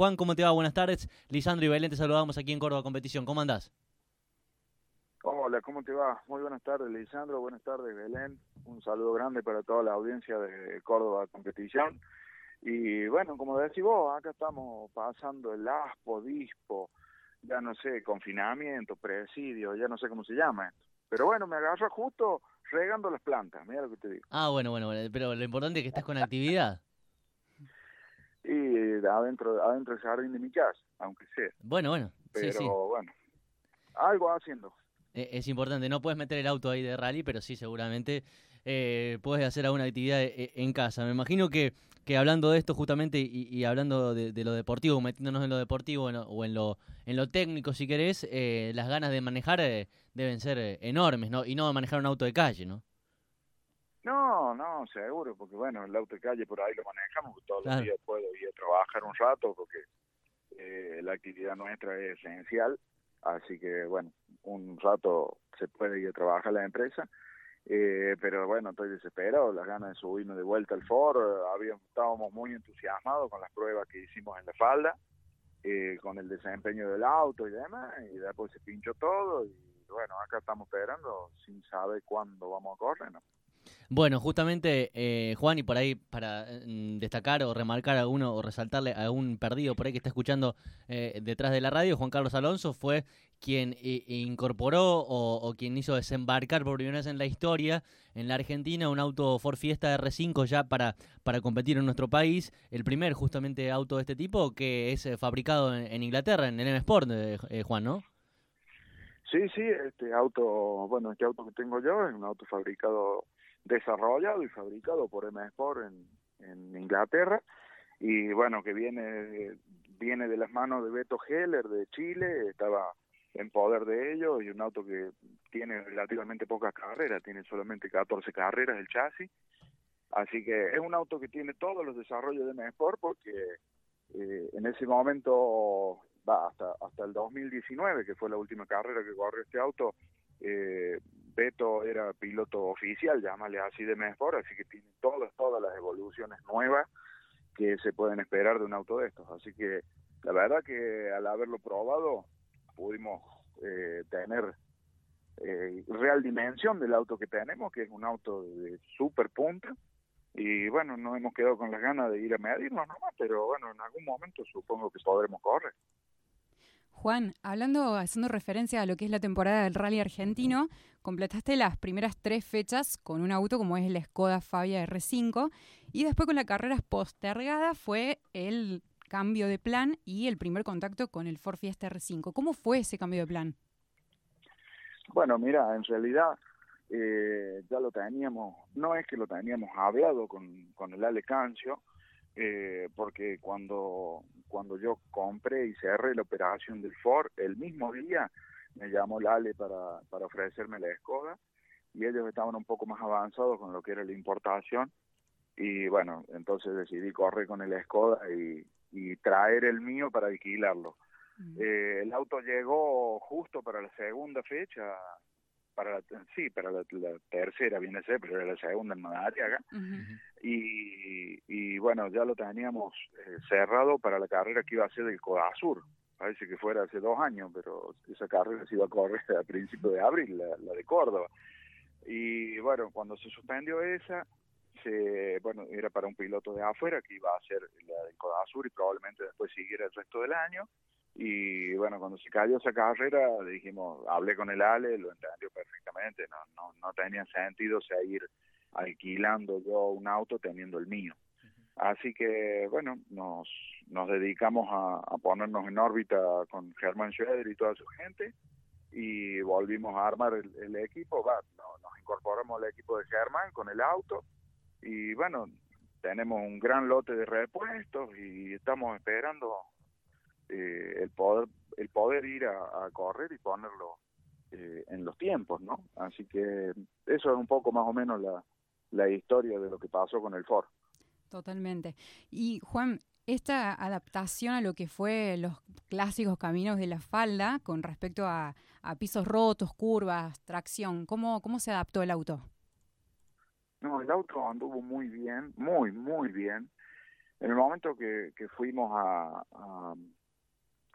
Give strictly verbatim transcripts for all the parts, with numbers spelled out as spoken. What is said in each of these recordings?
Juan, ¿cómo te va? Buenas tardes. Lisandro y Belén, te saludamos aquí en Córdoba Competición. ¿Cómo andás? Hola, ¿cómo te va? Muy buenas tardes, Lisandro. Buenas tardes, Belén. Un saludo grande para toda la audiencia de Córdoba Competición. Y bueno, como decís vos, acá estamos pasando el ASPO, DISPO, ya no sé, confinamiento, presidio, ya no sé cómo se llama esto. Pero bueno, me agarra justo regando las plantas, mira lo que te digo. Ah, bueno, bueno, bueno, pero lo importante es que estás con actividad. Y adentro, adentro del jardín de mi casa, aunque sea. Bueno, bueno, sí, sí. Pero bueno, algo haciendo. Eh, Es importante, no puedes meter el auto ahí de rally, pero sí seguramente eh, puedes hacer alguna actividad eh, en casa. Me imagino que, que hablando de esto justamente y, y hablando de, de lo deportivo, metiéndonos en lo deportivo en lo- o en lo, en lo técnico si querés, eh, las ganas de manejar eh, deben ser eh, enormes, ¿no? Y no de manejar un auto de calle, ¿no? No, no, seguro, porque bueno, el auto de calle por ahí lo manejamos, todos los Claro. días puedo ir a trabajar un rato, porque eh, la actividad nuestra es esencial, así que bueno, un rato se puede ir a trabajar a la empresa, eh, pero bueno, estoy desesperado, las ganas de subirme de vuelta al Ford, eh, habíamos, estábamos muy entusiasmados con las pruebas que hicimos en la falda, eh, con el desempeño del auto y demás, y después se pinchó todo, y bueno, acá estamos esperando sin saber cuándo vamos a correr, ¿no? Bueno, justamente, eh, Juan, y por ahí para mm, destacar o remarcar a alguno o resaltarle a algún perdido por ahí que está escuchando eh, detrás de la radio, Juan Carlos Alonso fue quien i- incorporó o, o quien hizo desembarcar por primera vez en la historia en la Argentina un auto Ford Fiesta R cinco ya para, para competir en nuestro país, el primer justamente auto de este tipo que es eh, fabricado en, en Inglaterra, en el M Sport, eh, eh, Juan, ¿no? Sí, sí, este auto, bueno, este auto que tengo yo es un auto fabricado, desarrollado y fabricado por M Sport en, en Inglaterra, y bueno, que viene, viene de las manos de Beto Heller de Chile, estaba en poder de ellos, y un auto que tiene relativamente pocas carreras, tiene solamente catorce carreras el chasis, así que es un auto que tiene todos los desarrollos de M Sport, porque eh, en ese momento, va hasta hasta el dos mil diecinueve, que fue la última carrera que corrió este auto, eh, Beto era piloto oficial, llámale así, de M Sport, así que tiene todas, todas las evoluciones nuevas que se pueden esperar de un auto de estos. Así que la verdad que al haberlo probado pudimos eh, tener eh, real dimensión del auto que tenemos, que es un auto de super punta, y bueno, no hemos quedado con las ganas de ir a medirnos nomás, pero bueno, en algún momento supongo que podremos correr. Juan, hablando, haciendo referencia a lo que es la temporada del rally argentino, completaste las primeras tres fechas con un auto como es el Skoda Fabia R cinco y después con la carrera postergada fue el cambio de plan y el primer contacto con el Ford Fiesta R cinco. ¿Cómo fue ese cambio de plan? Bueno, mira, en realidad eh, ya lo teníamos, no es que lo teníamos hablado con, con el Ale Cancio, eh, porque cuando, cuando yo compré y cerré la operación del Ford, el mismo día me llamó el Ale para, para ofrecerme la Skoda, y ellos estaban un poco más avanzados con lo que era la importación, y bueno, entonces decidí correr con el Skoda y, y traer el mío para alquilarlo. Mm. Eh, el auto llegó justo para la segunda fecha, para la, sí, para la, la tercera viene a ser, pero era la segunda en Madariaga, Ujú. Ujú. y, y bueno, ya lo teníamos eh, cerrado para la carrera que iba a ser del Codasur. Parece que fuera hace dos años, pero esa carrera se iba a correr a principios de abril, la, la de Córdoba. Y bueno, cuando se suspendió esa, se, bueno, era para un piloto de afuera que iba a hacer la del Codasur y probablemente después siguiera el resto del año. Y bueno, cuando se cayó esa carrera, dijimos, hablé con el Ale, lo entendió perfectamente, no, no, no tenía sentido seguir alquilando yo un auto teniendo el mío. Así que bueno, nos, nos dedicamos a, a ponernos en órbita con Germán Schroeder y toda su gente, y volvimos a armar el, el equipo, va, no, nos incorporamos al equipo de Germán con el auto, y bueno, tenemos un gran lote de repuestos y estamos esperando eh, el poder el poder ir a, a correr y ponerlo eh, en los tiempos, ¿no? Así que eso es un poco más o menos la, la historia de lo que pasó con el Ford. Totalmente. Y Juan, esta adaptación a lo que fue los clásicos caminos de la falda con respecto a, a pisos rotos, curvas, tracción, ¿cómo, cómo se adaptó el auto? No, el auto anduvo muy bien, muy, muy bien. En el momento que, que fuimos a, a,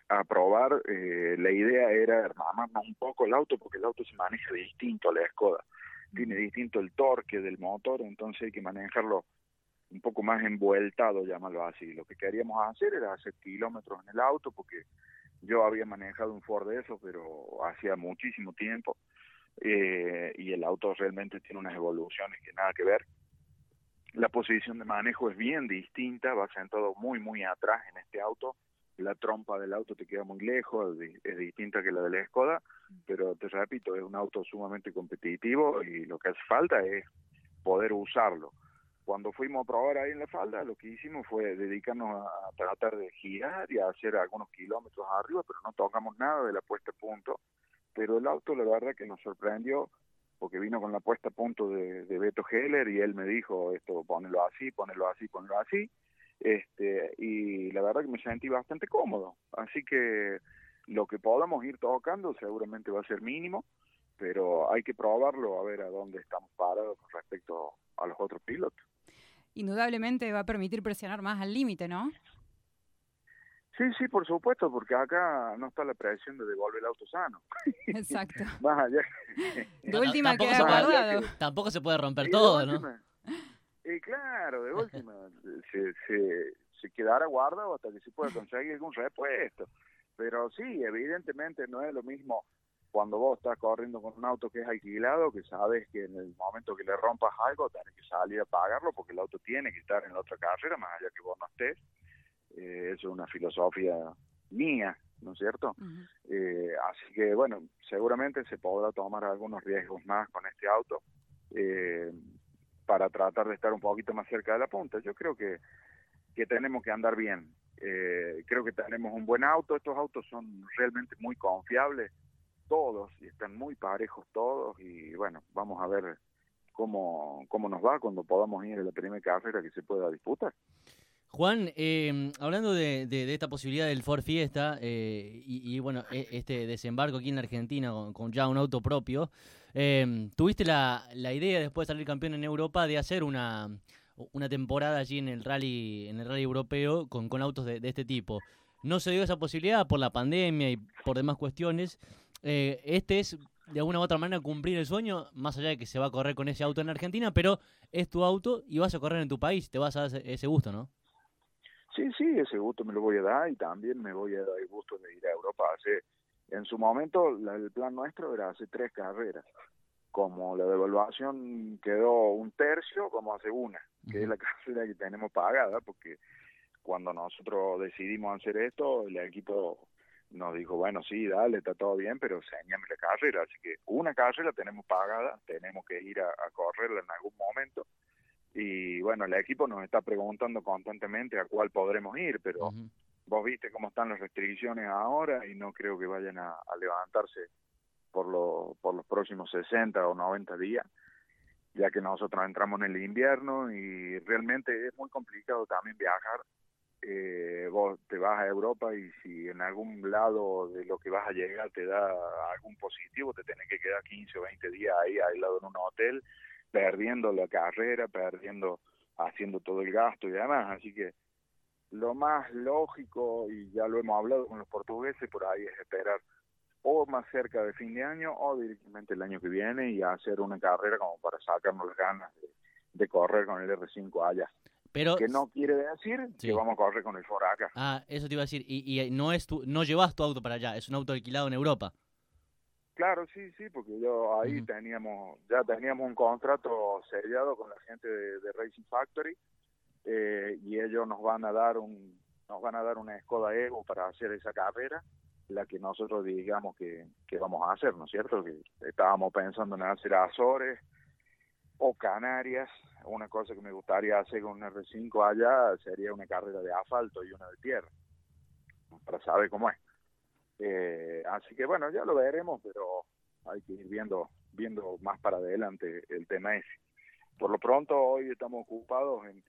a probar, eh, la idea era armarnos un poco el auto, porque el auto se maneja distinto a la Skoda, tiene distinto el torque del motor, entonces hay que manejarlo un poco más envueltado, llamarlo así. Lo que queríamos hacer era hacer kilómetros en el auto, porque yo había manejado un Ford de esos, pero hacía muchísimo tiempo, eh, y el auto realmente tiene unas evoluciones que nada que ver. La posición de manejo es bien distinta, va sentado muy, muy atrás en este auto, la trompa del auto te queda muy lejos, es, es distinta que la de la Skoda, pero te repito, es un auto sumamente competitivo y lo que hace falta es poder usarlo. Cuando fuimos a probar ahí en la falda, lo que hicimos fue dedicarnos a, a tratar de girar y a hacer algunos kilómetros arriba, pero no tocamos nada de la puesta a punto. Pero el auto, la verdad que nos sorprendió, porque vino con la puesta a punto de, de Beto Heller y él me dijo, esto, ponelo así, ponelo así, ponelo así. Este, y la verdad que me sentí bastante cómodo. Así que lo que podamos ir tocando seguramente va a ser mínimo, pero hay que probarlo a ver a dónde estamos parados con respecto a los otros pilotos. Indudablemente va a permitir presionar más al límite, ¿no? Sí, sí, por supuesto, porque acá no está la presión de devolver el auto sano. Exacto. Más allá. De última tampoco queda se puede- guardado. Tampoco se puede romper Y todo, de ¿no? última, y claro, de última, se, se, se quedará guardado hasta que se pueda conseguir algún repuesto. Pero sí, evidentemente no es lo mismo cuando vos estás corriendo con un auto que es alquilado, que sabes que en el momento que le rompas algo tenés que salir a pagarlo porque el auto tiene que estar en la otra carrera, más allá que vos no estés. Eh, eso es una filosofía mía, ¿no es cierto? Uh-huh. Eh, así que, bueno, seguramente se podrá tomar algunos riesgos más con este auto eh, para tratar de estar un poquito más cerca de la punta. Yo creo que, que tenemos que andar bien. Eh, creo que tenemos un buen auto. Estos autos son realmente muy confiables, todos, y están muy parejos todos. Y, bueno, vamos a ver cómo, cómo nos va cuando podamos ir a la primera carrera que se pueda disputar. Juan, eh, hablando de, de, de esta posibilidad del Ford Fiesta eh, y, y bueno, este desembarco aquí en la Argentina con, con ya un auto propio, eh, ¿tuviste la, la idea después de salir campeón en Europa de hacer una, una temporada allí en el rally en el rally europeo con, con autos de, de este tipo? No se dio esa posibilidad por la pandemia y por demás cuestiones. Eh, este es de alguna u otra manera cumplir el sueño, más allá de que se va a correr con ese auto en Argentina, pero es tu auto y vas a correr en tu país, te vas a dar ese, ese gusto, ¿no? Sí, sí, ese gusto me lo voy a dar y también me voy a dar el gusto de ir a Europa. Hace, en su momento la, el plan nuestro era hacer tres carreras. Como la devaluación quedó un tercio, vamos a hacer una, que uh-huh. es la carrera que tenemos pagada, porque cuando nosotros decidimos hacer esto, el equipo nos dijo, bueno, sí, dale, está todo bien, pero enséñame la carrera. Así que una carrera tenemos pagada, tenemos que ir a, a correrla en algún momento. Y bueno, el equipo nos está preguntando constantemente a cuál podremos ir, pero uh-huh. vos viste cómo están las restricciones ahora y no creo que vayan a, a levantarse por, lo, por los próximos sesenta o noventa días, ya que nosotros entramos en el invierno y realmente es muy complicado también viajar. Eh, vos te vas a Europa y si en algún lado de lo que vas a llegar te da algún positivo, te tenés que quedar quince o veinte días ahí aislado en un hotel, perdiendo la carrera, perdiendo, haciendo todo el gasto y demás. Así que lo más lógico, y ya lo hemos hablado con los portugueses, por ahí es esperar o más cerca de fin de año o directamente el año que viene y hacer una carrera como para sacarnos las ganas de, de correr con el R cinco allá. Pero que no quiere decir sí. que vamos a correr con el Ford acá. Ah, eso te iba a decir. Y, y no es tu, no llevas tu auto para allá, es un auto alquilado en Europa. Claro, sí, sí, porque yo ahí uh-huh. teníamos, ya teníamos un contrato sellado con la gente de, de Racing Factory eh, y ellos nos van a dar un, nos van a dar una Skoda Evo para hacer esa carrera, la que nosotros digamos que, que vamos a hacer, ¿no es cierto? Que estábamos pensando en hacer Azores o Canarias. Una cosa que me gustaría hacer con un R cinco allá sería una carrera de asfalto y una de tierra, para saber cómo es. Eh, así que bueno, ya lo veremos, pero hay que ir viendo viendo más para adelante el tema ese. Por lo pronto hoy estamos ocupados en,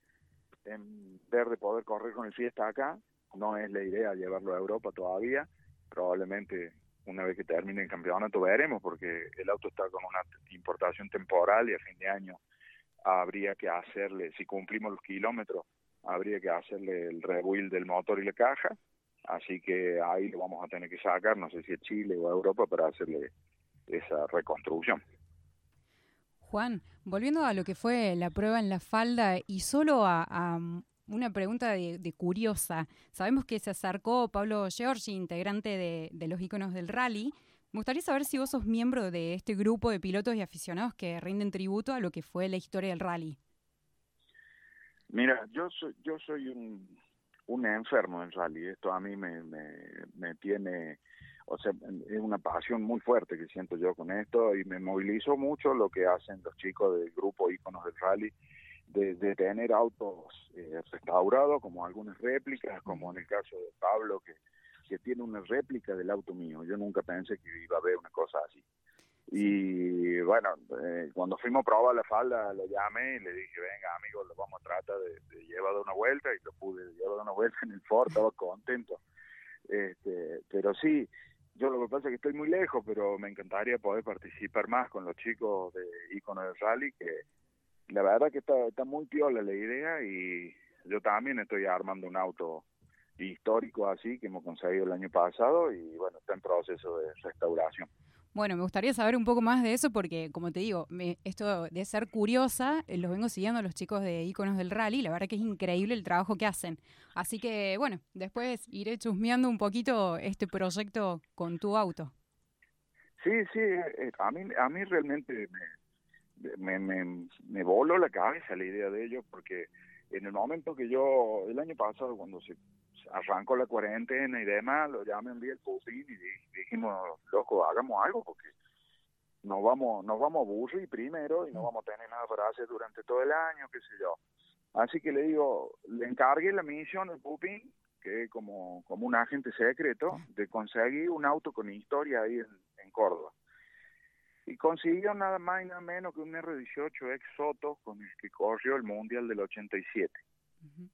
en ver de poder correr con el Fiesta acá. No es la idea llevarlo a Europa todavía, probablemente una vez que termine el campeonato veremos, porque el auto está con una importación temporal y a fin de año habría que hacerle, si cumplimos los kilómetros, habría que hacerle el rebuild del motor y la caja. así que ahí lo vamos a tener que sacar, no sé si es Chile o Europa, para hacerle esa reconstrucción. Juan, volviendo a lo que fue la prueba en la falda y solo a, a una pregunta de, de curiosa. Sabemos que se acercó Pablo Giorgi, integrante de, de los íconos del rally. Me gustaría saber si vos sos miembro de este grupo de pilotos y aficionados que rinden tributo a lo que fue la historia del rally. Mira, yo soy, yo soy un, un enfermo del rally. Esto a mí me, me, me tiene... O sea, es una pasión muy fuerte que siento yo con esto y me movilizó mucho lo que hacen los chicos del grupo Íconos del Rally, de, de tener autos eh, restaurados, como algunas réplicas, como en el caso de Pablo, que, que tiene una réplica del auto mío. Yo nunca pensé que iba a haber una cosa así. Y bueno, eh, cuando fuimos a probar la falda, lo llamé y le dije, venga amigo, lo vamos a tratar de, de llevar de una vuelta, y lo pude llevar de una vuelta en el Ford, estaba contento. Este, pero sí, yo lo que pasa es que estoy muy lejos, pero me encantaría poder participar más con los chicos de Íconos del Rally, que la verdad que está, está muy piola la idea, y yo también estoy armando un auto histórico así que hemos conseguido el año pasado y bueno, está en proceso de restauración. Bueno, me gustaría saber un poco más de eso porque, como te digo, me, esto de ser curiosa, eh, los vengo siguiendo a los chicos de Íconos del Rally, la verdad que es increíble el trabajo que hacen. Así que, bueno, después iré chusmeando un poquito este proyecto con tu auto. Sí, sí, eh, a mí a mí realmente me, me, me, me voló la cabeza la idea de ello, porque en el momento que yo, el año pasado, cuando se arrancó la cuarentena y demás, lo llamé un día el Pupín y dijimos, loco, hagamos algo porque nos vamos nos vamos a aburrir primero y no vamos a tener nada para hacer durante todo el año, qué sé yo. Así que le digo, le encargué la misión al Pupín, que es como, como un agente secreto, de conseguir un auto con historia ahí en, en Córdoba. Y consiguió nada más y nada menos que un R dieciocho ex Soto con el que corrió el Mundial del ochenta y siete. Uh-huh.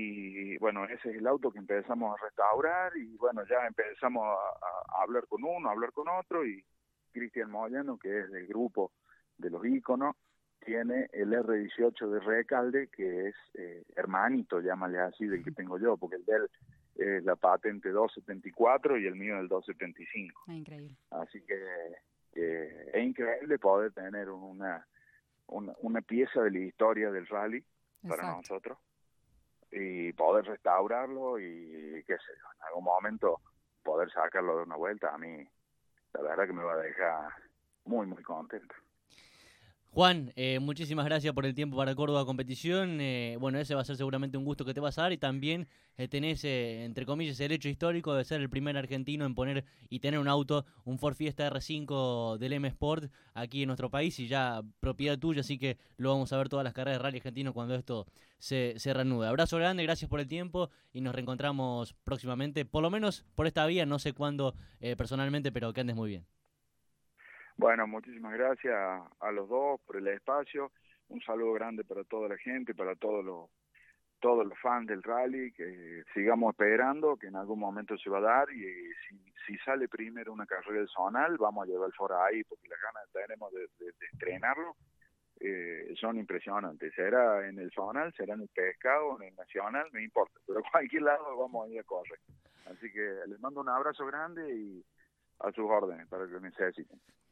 Y bueno, ese es el auto que empezamos a restaurar y bueno, ya empezamos a, a hablar con uno, a hablar con otro, y Cristian Moyano, que es del grupo de los Íconos, tiene el R dieciocho de Recalde, que es eh, hermanito, llámale así, del que tengo yo, porque el de él es la patente doscientos setenta y cuatro y el mío el doscientos setenta y cinco. Ah, increíble. Así que eh, es increíble poder tener una, una, una pieza de la historia del rally. Exacto. Para nosotros, y poder restaurarlo y qué sé yo, en algún momento poder sacarlo de una vuelta, a mí la verdad que me va a dejar muy muy contento. Juan, eh, muchísimas gracias por el tiempo para Córdoba Competición. Eh, bueno, ese va a ser seguramente un gusto que te vas a dar, y también eh, tenés, eh, entre comillas, el hecho histórico de ser el primer argentino en poner y tener un auto, un Ford Fiesta R cinco del M Sport aquí en nuestro país, y ya propiedad tuya, así que lo vamos a ver todas las carreras de rally argentino cuando esto se, se reanude. Abrazo grande, gracias por el tiempo y nos reencontramos próximamente, por lo menos por esta vía, no sé cuándo eh, personalmente, pero que andes muy bien. Bueno, muchísimas gracias a los dos por el espacio. Un saludo grande para toda la gente, para todos los todos los fans del rally, que sigamos esperando, que en algún momento se va a dar, y si, si sale primero una carrera del zonal, vamos a llevar el Ford ahí, porque las ganas que tenemos de, de, de estrenarlo eh, son impresionantes. Será en el zonal, será en el Pescado, en el Nacional, no importa, pero a cualquier lado vamos a ir a correr. Así que les mando un abrazo grande y a sus órdenes para que lo necesiten.